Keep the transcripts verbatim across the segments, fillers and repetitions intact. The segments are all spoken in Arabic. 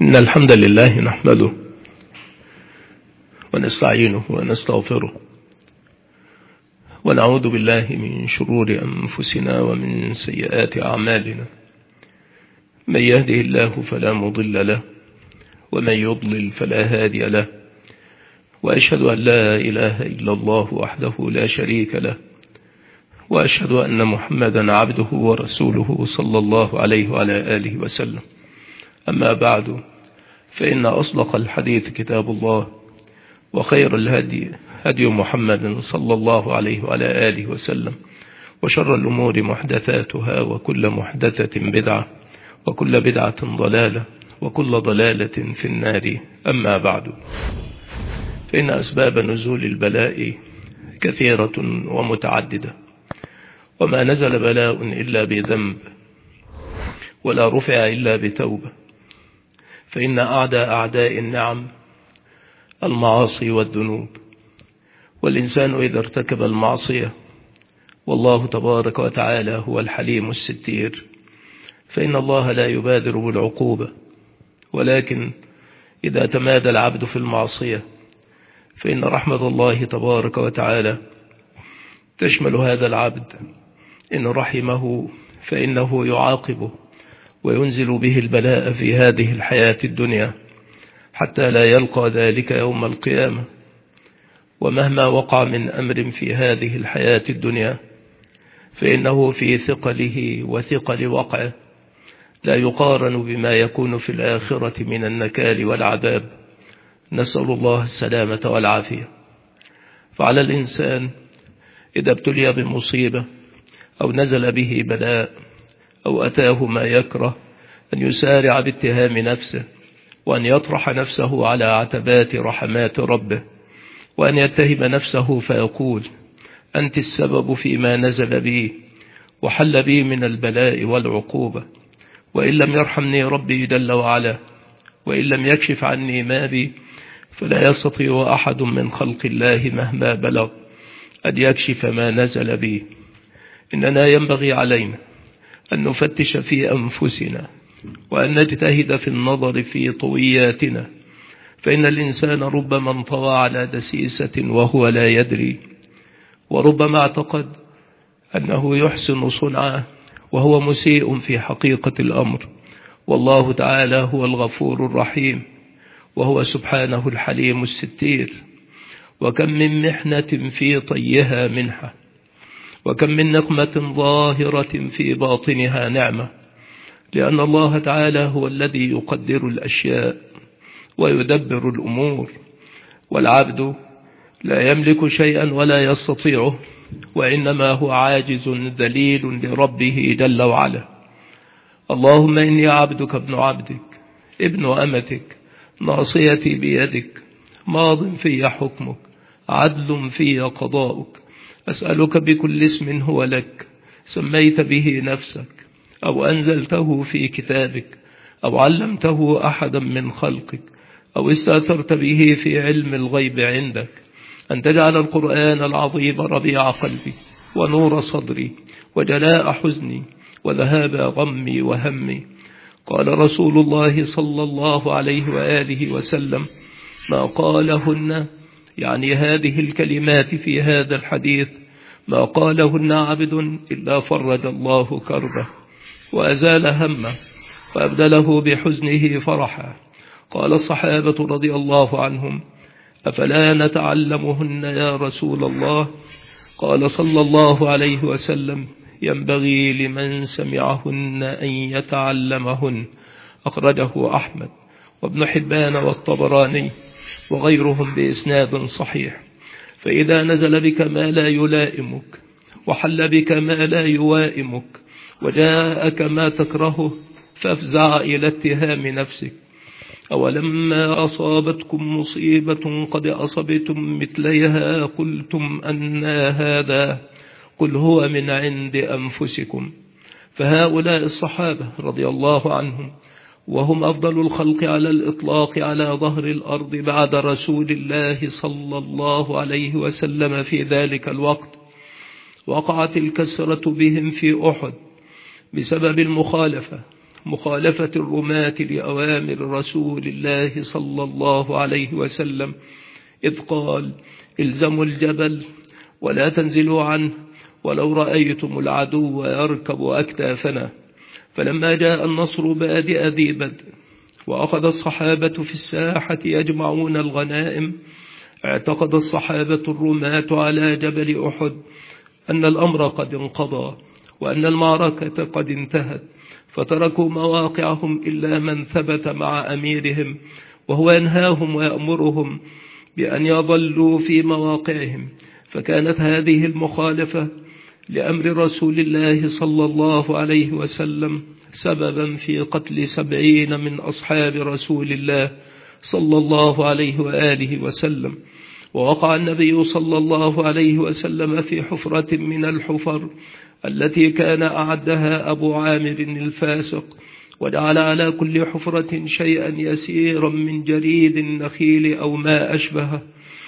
إن الحمد لله نحمده ونستعينه ونستغفره ونعوذ بالله من شرور أنفسنا ومن سيئات أعمالنا. من يهده الله فلا مضل له ومن يضلل فلا هادي له، وأشهد أن لا إله إلا الله وحده لا شريك له، وأشهد أن محمدا عبده ورسوله صلى الله عليه وعلى آله وسلم. أما بعد، فإن أصدق الحديث كتاب الله، وخير الهدي هدي محمد صلى الله عليه وعلى آله وسلم، وشر الأمور محدثاتها، وكل محدثة بدعة، وكل بدعة ضلالة، وكل ضلالة في النار. أما بعد، فإن أسباب نزول البلاء كثيرة ومتعددة، وما نزل بلاء إلا بذنب، ولا رفع إلا بتوبة، فإن أعداء أعداء النعم المعاصي والذنوب، والإنسان إذا ارتكب المعصية والله تبارك وتعالى هو الحليم الستير، فإن الله لا يبادر بالعقوبة، ولكن إذا تمادى العبد في المعصية فإن رحمة الله تبارك وتعالى تشمل هذا العبد، إن رحمه فإنه يعاقبه وينزل به البلاء في هذه الحياة الدنيا حتى لا يلقى ذلك يوم القيامة. ومهما وقع من أمر في هذه الحياة الدنيا فإنه في ثقله وثقل وقعه لا يقارن بما يكون في الآخرة من النكال والعذاب، نسأل الله السلامة والعافية. فعلى الإنسان إذا ابتلي بمصيبة أو نزل به بلاء أو أتاه ما يكره أن يسارع باتهام نفسه، وأن يطرح نفسه على عتبات رحمات ربه، وأن يتهم نفسه فيقول: أنت السبب فيما نزل بي وحل بي من البلاء والعقوبة، وإن لم يرحمني ربي جل وعلا، وإن لم يكشف عني ما بي، فلا يستطيع أحد من خلق الله مهما بلغ أن يكشف ما نزل بي. إننا ينبغي علينا أن نفتش في أنفسنا، وأن نجتهد في النظر في طوياتنا، فإن الإنسان ربما انطوى على دسيسة وهو لا يدري، وربما اعتقد أنه يحسن صنعه وهو مسيء في حقيقة الأمر. والله تعالى هو الغفور الرحيم، وهو سبحانه الحليم الستير. وكم من محنة في طيها منحة، وكم من نقمة ظاهرة في باطنها نعمة، لأن الله تعالى هو الذي يقدر الأشياء ويدبر الأمور، والعبد لا يملك شيئا ولا يستطيعه، وإنما هو عاجز ذليل لربه جل وعلا. اللهم إني عبدك ابن عبدك ابن أمتك، ناصيتي بيدك، ماض في حكمك، عدل في قضاؤك. أسألك بكل اسم هو لك، سميت به نفسك أو أنزلته في كتابك أو علمته أحدا من خلقك أو استأثرت به في علم الغيب عندك، أن تجعل القرآن العظيم ربيع قلبي ونور صدري وجلاء حزني وذهاب غمي وهمي. قال رسول الله صلى الله عليه وآله وسلم: ما قالهن، يعني هذه الكلمات في هذا الحديث، ما قالهن عبد إلا فرج الله كربه وأزال همه وأبدله بحزنه فرحا. قال الصحابة رضي الله عنهم: أفلا نتعلمهن يا رسول الله؟ قال صلى الله عليه وسلم: ينبغي لمن سمعهن أن يتعلمهن. أخرجه أحمد وابن حبان والطبراني وغيرهم بإسناد صحيح. فإذا نزل بك ما لا يلائمك، وحل بك ما لا يوائمك، وجاءك ما تكرهه، فافزع إلى اتهام نفسك. أولما أصابتكم مصيبة قد أصبتم مثليها قلتم أن هذا، قل هو من عند أنفسكم. فهؤلاء الصحابة رضي الله عنهم، وهم أفضل الخلق على الإطلاق على ظهر الأرض بعد رسول الله صلى الله عليه وسلم في ذلك الوقت، وقعت الكسرة بهم في أحد بسبب المخالفة مخالفة الرماة لأوامر رسول الله صلى الله عليه وسلم، إذ قال: الزموا الجبل ولا تنزلوا عنه ولو رأيتم العدو يركب أكتافنا. فلما جاء النصر بادئ ذي بدء وأخذ الصحابة في الساحة يجمعون الغنائم، اعتقد الصحابة الرماة على جبل أحد أن الأمر قد انقضى وأن المعركة قد انتهت، فتركوا مواقعهم إلا من ثبت مع أميرهم وهو ينهاهم ويأمرهم بأن يظلوا في مواقعهم. فكانت هذه المخالفة لأمر رسول الله صلى الله عليه وسلم سببا في قتل سبعين من أصحاب رسول الله صلى الله عليه وآله وسلم. ووقع النبي صلى الله عليه وسلم في حفرة من الحفر التي كان أعدها أبو عامر الفاسق، وجعل على كل حفرة شيئا يسيرا من جريد النخيل أو ما أشبهه،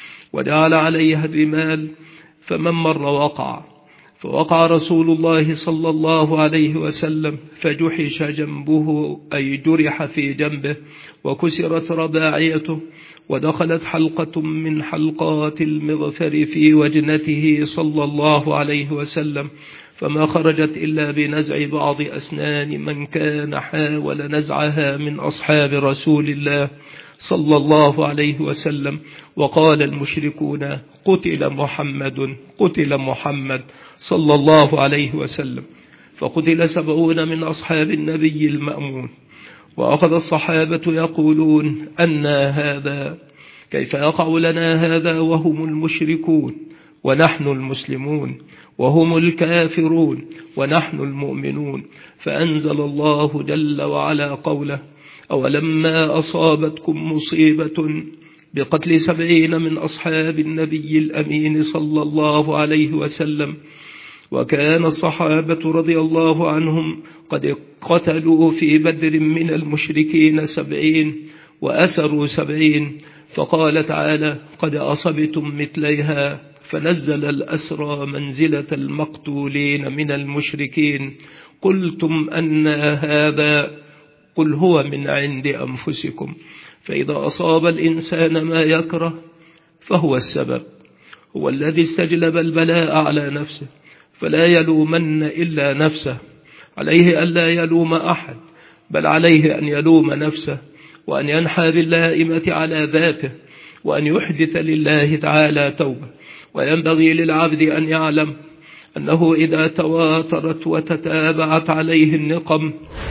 وجعل عليها الرمال، فمن مر وقع. فوقع رسول الله صلى الله عليه وسلم فجحش جنبه، أي جرح في جنبه، وكسرت رباعيته، ودخلت حلقة من حلقات المغفر في وجنته صلى الله عليه وسلم، فما خرجت إلا بنزع بعض أسنان من كان حاول نزعها من أصحاب رسول الله صلى الله عليه وسلم. وقال المشركون: قتل محمد قتل محمد صلى الله عليه وسلم. فقتل سبعون من أصحاب النبي المأمون. وأخذ الصحابة يقولون: أنى هذا؟ كيف يقع لنا هذا وهم المشركون ونحن المسلمون، وهم الكافرون ونحن المؤمنون؟ فأنزل الله جل وعلا قوله: أولما أصابتكم مصيبة بقتل سبعين من أصحاب النبي الأمين صلى الله عليه وسلم، وكان الصحابة رضي الله عنهم قد قتلوا في بدر من المشركين سبعين وأسروا سبعين، فقال تعالى: قد أصبتم مثليها، فنزل الأسرى منزلة المقتولين من المشركين. قلتم أن هذا؟ قل هو من عند أنفسكم. فإذا أصاب الإنسان ما يكره فهو السبب، هو الذي استجلب البلاء على نفسه، فلا يلومن إلا نفسه. عليه ألا يلوم أحد، بل عليه أن يلوم نفسه، وأن ينحى باللائمة على ذاته، وأن يحدث لله تعالى توبة. وينبغي للعبد أن يعلم أنه إذا تواترت وتتابعت عليه النقم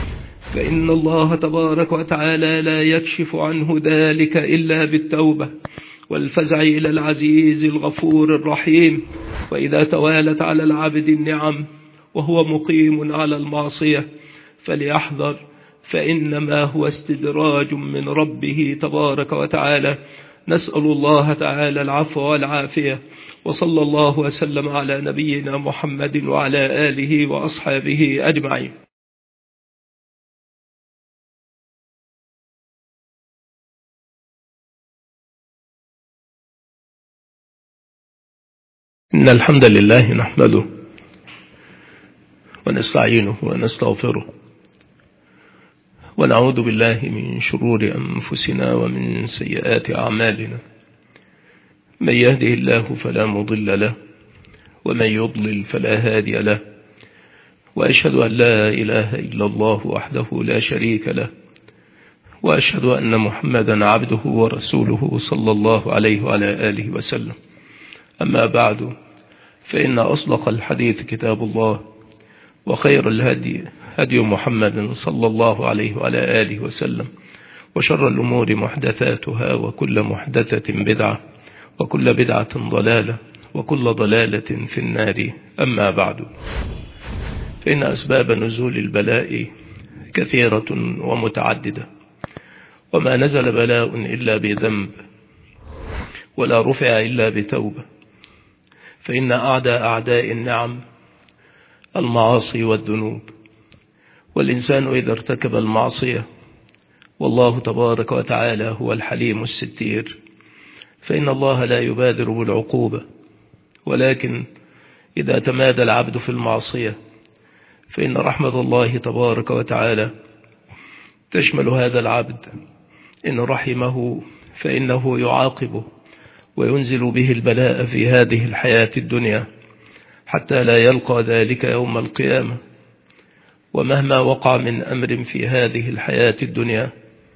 فإن الله تبارك وتعالى لا يكشف عنه ذلك إلا بالتوبة والفزع إلى العزيز الغفور الرحيم. وإذا توالت على العبد النعم وهو مقيم على المعصية فليحذر، فإنما هو استدراج من ربه تبارك وتعالى. نسأل الله تعالى العفو والعافية، وصلى الله وسلم على نبينا محمد وعلى آله وأصحابه أجمعين. إن الحمد لله نحمده ونستعينه ونستغفره، ونعوذ بالله من شرور أنفسنا ومن سيئات أعمالنا. من يهده الله فلا مضل له، ومن يضلل فلا هادي له، وأشهد أن لا إله إلا الله وحده لا شريك له، وأشهد أن محمدا عبده ورسوله صلى الله عليه وعلى آله وسلم. أما بعد، فإن أصدق الحديث كتاب الله، وخير الهدي هدي محمد صلى الله عليه وعلى آله وسلم، وشر الأمور محدثاتها، وكل محدثة بدعة، وكل بدعة ضلالة، وكل ضلالة في النار. أما بعد، فإن أسباب نزول البلاء كثيرة ومتعددة، وما نزل بلاء إلا بذنب، ولا رفع إلا بتوبة. فإن أعداء أعداء النعم المعاصي والذنوب، والإنسان إذا ارتكب المعصية والله تبارك وتعالى هو الحليم الستير، فإن الله لا يبادر بالعقوبة، ولكن إذا تمادى العبد في المعصية فإن رحمة الله تبارك وتعالى تشمل هذا العبد إن رحمه فإنه يعاقبه وينزل به البلاء في هذه الحياة الدنيا حتى لا يلقى ذلك يوم القيامة. ومهما وقع من أمر في هذه الحياة الدنيا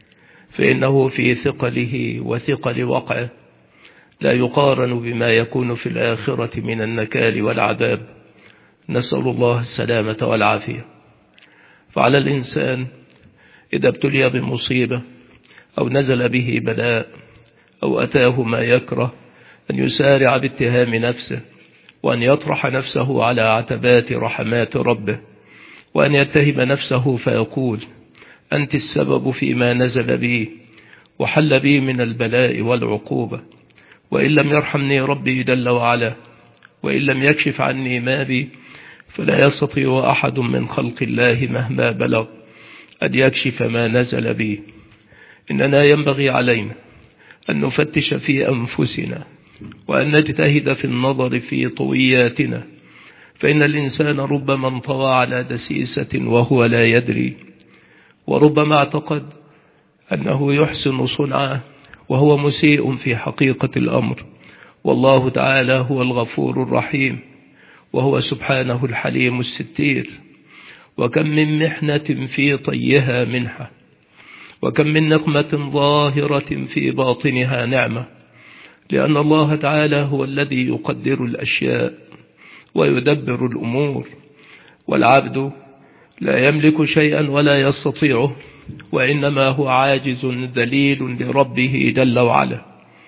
فإنه في ثقله وثقل وقعه لا يقارن بما يكون في الآخرة من النكال والعذاب، نسأل الله السلامة والعافية. فعلى الإنسان إذا ابتلي بمصيبة أو نزل به بلاء أو أتاه ما يكره أن يسارع باتهام نفسه، وأن يطرح نفسه على عتبات رحمات ربه، وأن يتهم نفسه فيقول أنت السبب فيما نزل بي وحل بي من البلاء والعقوبة، وإن لم يرحمني ربي جل وعلا وإن لم يكشف عني ما بي فلا يستطيع أحد من خلق الله مهما بلغ أن يكشف ما نزل بي. إننا ينبغي علينا أن نفتش في أنفسنا وأن نجتهد في النظر في طوياتنا، فإن الإنسان ربما انطوى على دسيسة وهو لا يدري، وربما اعتقد أنه يحسن صنعه وهو مسيء في حقيقة الأمر. والله تعالى هو الغفور الرحيم، وهو سبحانه الحليم الستير. وكم من محنة في طيها منحة، وكم من نقمة ظاهرة في باطنها نعمة، لأن الله تعالى هو الذي يقدر الأشياء ويدبر الأمور، والعبد لا يملك شيئا ولا يستطيعه، وإنما هو عاجز ذليل لربه جل وعلا.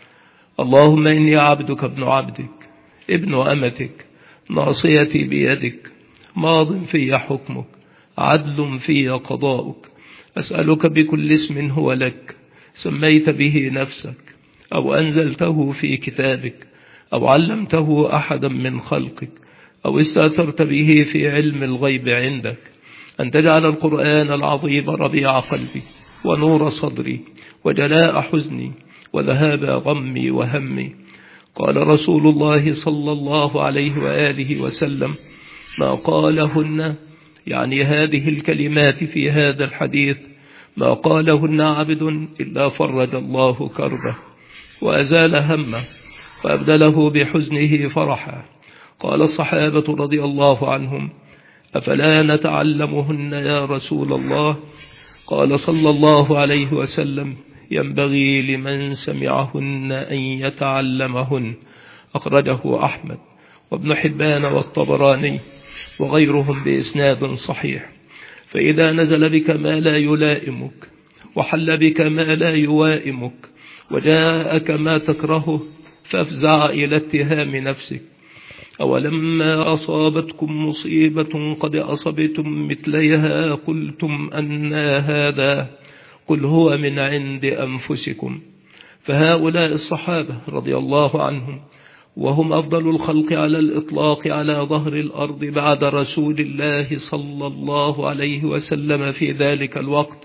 اللهم إني عبدك ابن عبدك ابن أمتك، ناصيتي بيدك، ماض في حكمك، عدل في قضاؤك، أسألك بكل اسم هو لك سميت به نفسك أو أنزلته في كتابك أو علمته أحدا من خلقك أو استأثرت به في علم الغيب عندك، أن تجعل القرآن العظيم ربيع قلبي ونور صدري وجلاء حزني وذهاب غمي وهمي. قال رسول الله صلى الله عليه وآله وسلم: ما قالهن، يعني هذه الكلمات في هذا الحديث، ما قالهن عبد إلا فرج الله كربه وأزال همه وأبدله بحزنه فرحا. قال الصحابة رضي الله عنهم: أفلا نتعلمهن يا رسول الله؟ قال صلى الله عليه وسلم: ينبغي لمن سمعهن أن يتعلمهن. أخرجه أحمد وابن حبان والطبراني وغيرهم بإسناد صحيح. فإذا نزل بك ما لا يلائمك وحل بك ما لا يوائمك وجاءك ما تكرهه فافزع إلى اتهام نفسك. أولما أصابتكم مصيبة قد أصبتم مثليها قلتم أن هذا، قل هو من عند أنفسكم. فهؤلاء الصحابة رضي الله عنهم وهم أفضل الخلق على الإطلاق على ظهر الأرض بعد رسول الله صلى الله عليه وسلم في ذلك الوقت،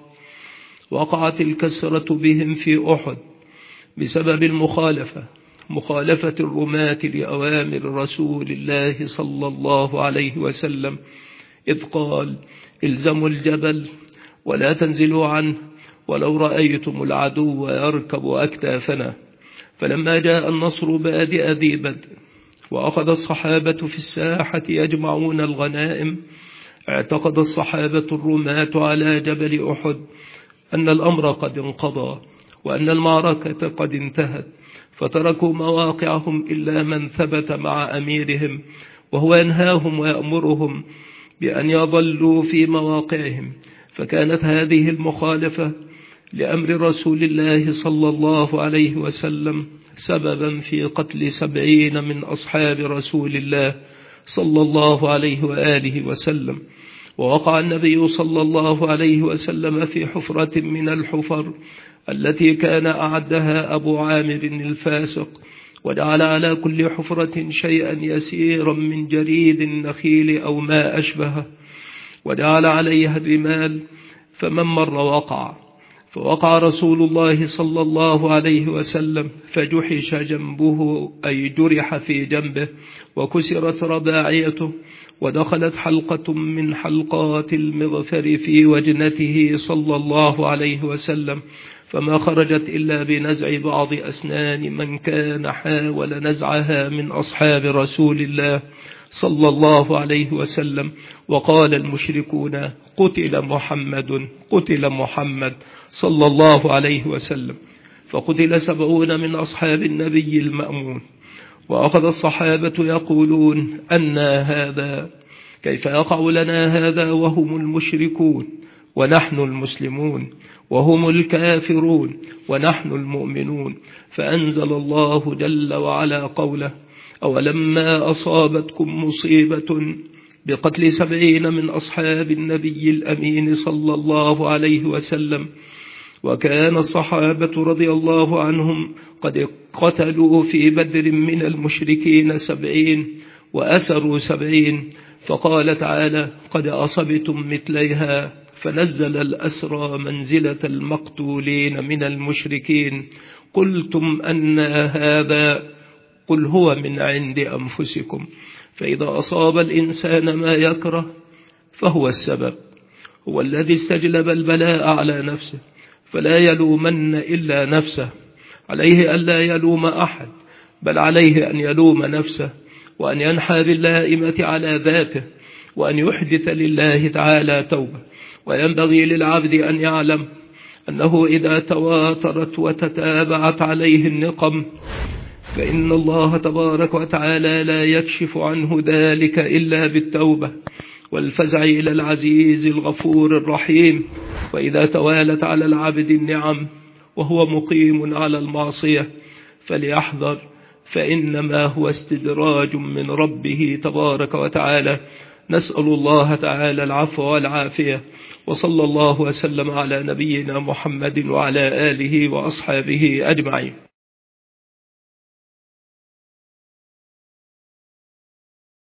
وقعت الكسرة بهم في أحد بسبب المخالفة مخالفة الرماة لأوامر رسول الله صلى الله عليه وسلم، إذ قال: الزموا الجبل ولا تنزلوا عنه ولو رأيتم العدو يركب أكتافنا. فلما جاء النصر بادئ ذي بدء وأخذ الصحابة في الساحة يجمعون الغنائم، اعتقد الصحابة الرماة على جبل أحد أن الأمر قد انقضى وأن المعركة قد انتهت، فتركوا مواقعهم إلا من ثبت مع أميرهم وهو ينهاهم ويأمرهم بأن يظلوا في مواقعهم. فكانت هذه المخالفة لأمر رسول الله صلى الله عليه وسلم سببا في قتل سبعين من أصحاب رسول الله صلى الله عليه وآله وسلم. ووقع النبي صلى الله عليه وسلم في حفرة من الحفر التي كان أعدها أبو عامر الفاسق، وجعل على كل حفرة شيئا يسيرا من جريد النخيل أو ما أشبهه، وجعل عليها الرمال، فمن مر وقع. فوقع رسول الله صلى الله عليه وسلم فجحش جنبه، أي جرح في جنبه، وكسرت رباعيته، ودخلت حلقة من حلقات المغفر في وجنته صلى الله عليه وسلم، فما خرجت إلا بنزع بعض أسنان من كان حاول نزعها من أصحاب رسول الله صلى الله عليه وسلم. وقال المشركون: قتل محمد، قتل محمد صلى الله عليه وسلم. فقتل سبعون من أصحاب النبي المأمون. وأخذ الصحابة يقولون: أنى هذا؟ كيف يقع لنا هذا وهم المشركون ونحن المسلمون، وهم الكافرون ونحن المؤمنون؟ فأنزل الله جل وعلا قوله: أولما أصابتكم مصيبة بقتل سبعين من أصحاب النبي الأمين صلى الله عليه وسلم، وكان الصحابة رضي الله عنهم قد قتلوا في بدر من المشركين سبعين وأسروا سبعين، فقال تعالى: قد أصبتم مثليها، فنزل الأسرى منزلة المقتولين من المشركين. قلتم أن هذا؟ قل هو من عند أنفسكم. فإذا أصاب الإنسان ما يكره فهو السبب، هو الذي استجلب البلاء على نفسه، فلا يلومن إلا نفسه. عليه ألا يلوم أحد، بل عليه أن يلوم نفسه، وأن ينحى باللائمة على ذاته، وأن يحدث لله تعالى توبة. وينبغي للعبد أن يعلم أنه إذا تواترت وتتابعت عليه النقم فإن الله تبارك وتعالى لا يكشف عنه ذلك إلا بالتوبة والفزع إلى العزيز الغفور الرحيم. وإذا توالت على العبد النعم وهو مقيم على المعصية فليحذر، فإنما هو استدراج من ربه تبارك وتعالى. نسأل الله تعالى العفو والعافية، وصلى الله وسلم على نبينا محمد وعلى آله وأصحابه أجمعين.